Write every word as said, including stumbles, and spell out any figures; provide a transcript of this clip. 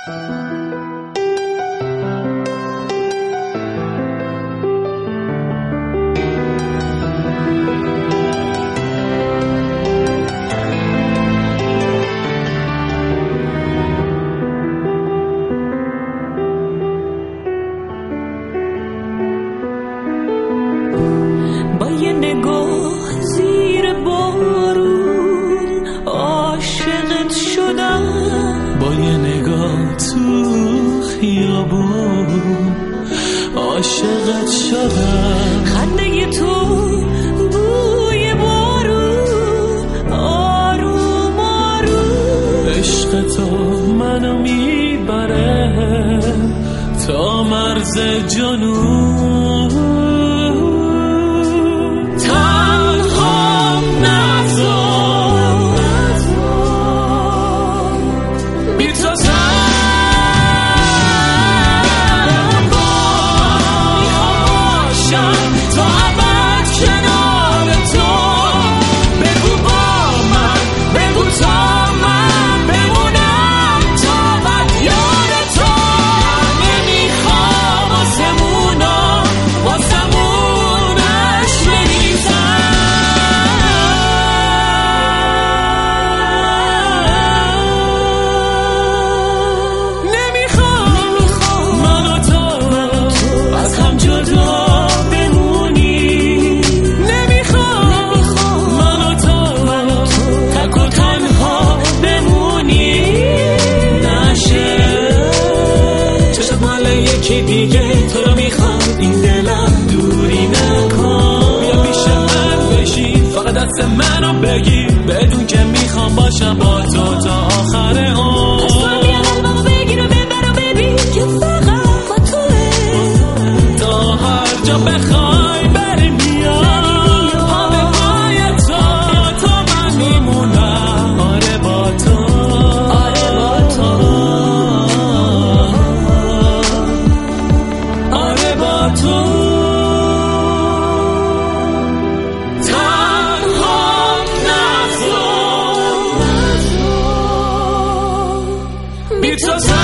با یه نگاه زیر بارون عاشقت شدم، با یه نگاه تو خیابون عاشقت شدم. خنده تو بوی بارون آروم آروم، عشق تو منو میبره تا مرز جنون. یکی دیگه تو رو میخواد، این دلم دوری نکن. بیا پیش من بشی، فقط دست منو بگیر، بدون که میخوام باشم با تو تا آخر عمر. اصلا بیا قلبمو بگیر و ببر و ببین که فقط با توه. تا هر جا بخوای بری میام، همه پای تو تا من میمونم. آره با تو، آره با تو، تو تنها نذار، بی تو